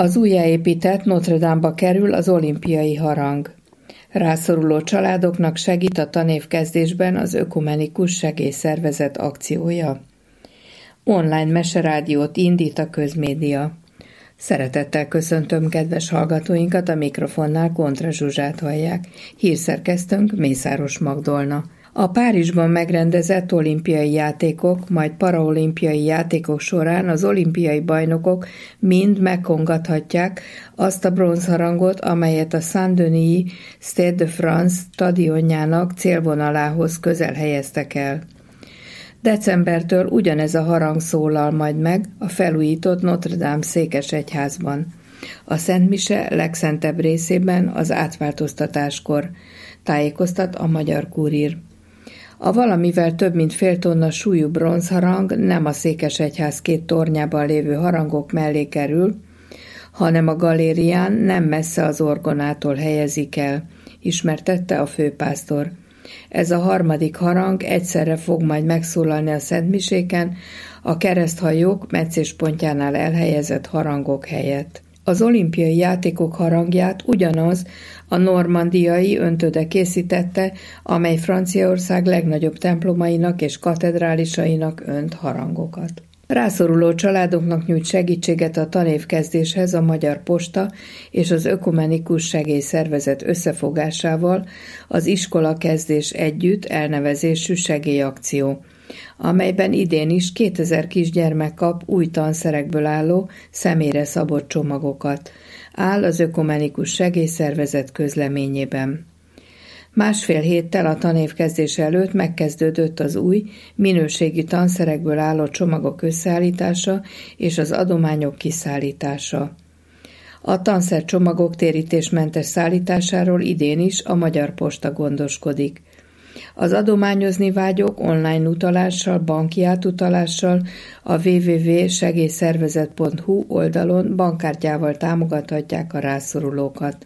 Az újjáépített Notre Dame-ba kerül az olimpiai harang. Rászoruló családoknak segít a tanévkezdésben az Ökumenikus Segélyszervezet akciója. Online meserádiót indít a közmédia. Szeretettel köszöntöm kedves hallgatóinkat, a mikrofonnál Kontra Zsuzsát hallják. Hírszerkesztőnk Mészáros Magdolna. A Párizsban megrendezett olimpiai játékok, majd paraolimpiai játékok során az olimpiai bajnokok mind megkongathatják azt a bronzharangot, amelyet a Saint-Denis Stade de France stadionjának célvonalához közel helyeztek el. Decembertől ugyanez a harang szólal majd meg a felújított Notre Dame székesegyházban. A Szent Mise legszentebb részében az átváltoztatáskor, tájékoztat a Magyar Kurír. A valamivel több mint fél tonna súlyú bronzharang nem a székesegyház két tornyában lévő harangok mellé kerül, hanem a galérián nem messze az orgonától helyezik el, ismertette a főpásztor. Ez a harmadik harang egyszerre fog majd megszólalni a szentmiséken, a kereszthajók meccéspontjánál elhelyezett harangok helyett. Az olimpiai játékok harangját ugyanaz a normandiai öntöde készítette, amely Franciaország legnagyobb templomainak és katedrálisainak önt harangokat. Rászoruló családoknak nyújt segítséget a tanévkezdéshez a Magyar Posta és az Ökumenikus Segélyszervezet összefogásával az Iskola Kezdés Együtt elnevezésű segélyakció, amelyben idén is 2000 kisgyermek kap új tanszerekből álló, személyre szabott csomagokat, áll az Ökumenikus Segélyszervezet közleményében. Másfél héttel a tanévkezdés előtt megkezdődött az új, minőségi tanszerekből álló csomagok összeállítása és az adományok kiszállítása. A tanszercsomagok térítésmentes szállításáról idén is a Magyar Posta gondoskodik. Az adományozni vágyók online utalással, banki átutalással a www.segélyszervezet.hu oldalon bankkártyával támogathatják a rászorulókat.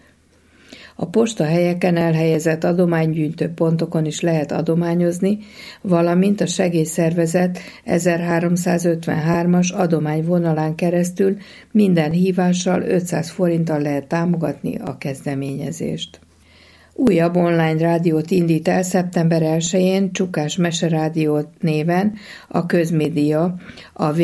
A postahelyeken elhelyezett adománygyűjtő pontokon is lehet adományozni, valamint a segélyszervezet 1353-as adományvonalán keresztül minden hívással 500 forinttal lehet támogatni a kezdeményezést. Újabb online rádiót indít el szeptember 1-én Csukás Meserádió néven a közmédia a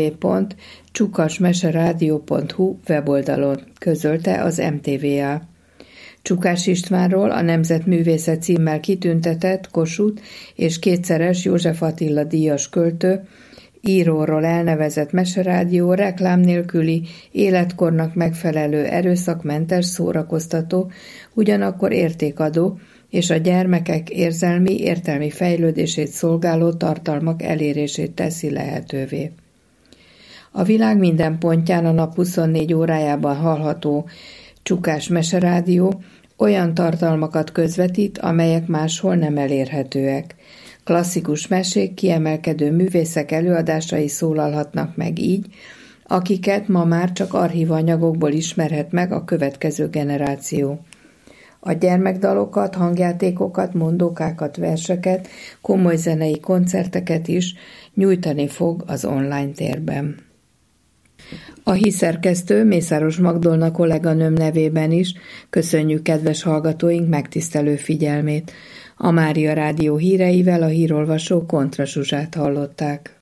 www.csukasmeseradio.hu weboldalon, közölte az MTVA. Csukás Istvánról, a Nemzetművészet címmel kitüntetett Kossuth és kétszeres József Attila díjas költő, íróról elnevezett meserádió reklám nélküli, életkornak megfelelő, erőszakmentes, szórakoztató, ugyanakkor értékadó és a gyermekek érzelmi fejlődését szolgáló tartalmak elérését teszi lehetővé. A világ minden pontján a nap 24 órájában hallható Csukás Meserádió olyan tartalmakat közvetít, amelyek máshol nem elérhetőek. Klasszikus mesék, kiemelkedő művészek előadásai szólalhatnak meg így, akiket ma már csak archívanyagokból ismerhet meg a következő generáció. A gyermekdalokat, hangjátékokat, mondókákat, verseket, komoly zenei koncerteket is nyújtani fog az online térben. A hírszerkesztő Mészáros Magdolna kolléganőm nevében is köszönjük kedves hallgatóink megtisztelő figyelmét. A Mária Rádió híreivel a hírolvasó Kontra Zsuzsát hallották.